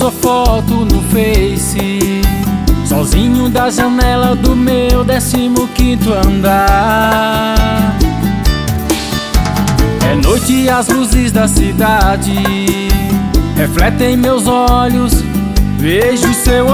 sua foto no Face, sozinho da janela do meu 15º andar. É noite e as luzes da cidade refletem meus olhos, vejo seu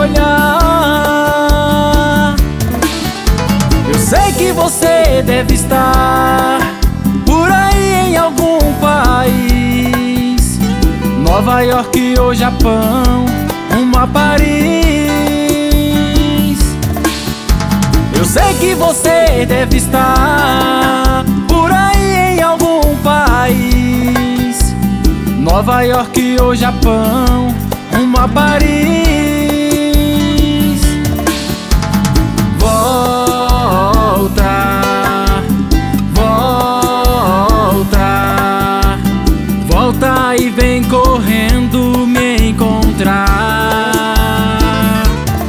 olhar. Eu sei que você deve estar por aí em algum país, Nova York ou Japão, uma Paris. Eu sei que você deve estar por aí em algum país, Nova York ou Japão, uma Paris. Volta, volta, volta e vem correndo me encontrar.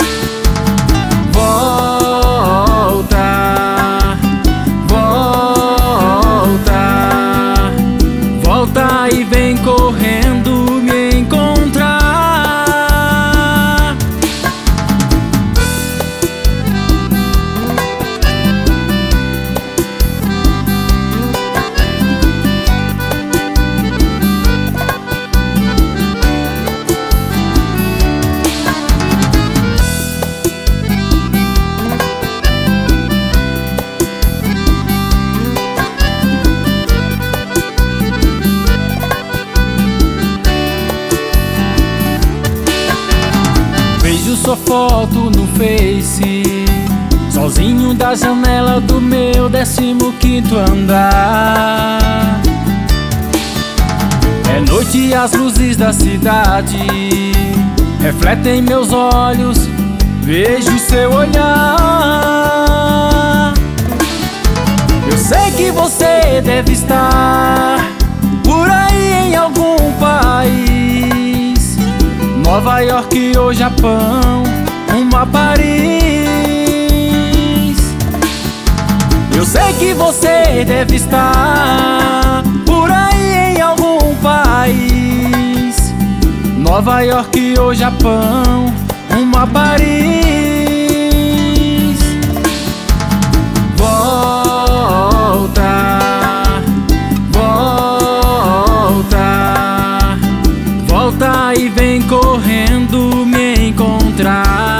Volta, volta, volta e vem correndo me encontrar. Vejo sua foto no Face, sozinho da janela do meu 15º andar. É noite e as luzes da cidade refletem meus olhos, vejo seu olhar. Eu sei que você deve estar por aí em algum país, Nova York ou Japão, uma Paris. Eu sei que você deve estar por aí em algum país, Nova York ou Japão, uma Paris. Volta, volta, volta e vem correndo me encontrar.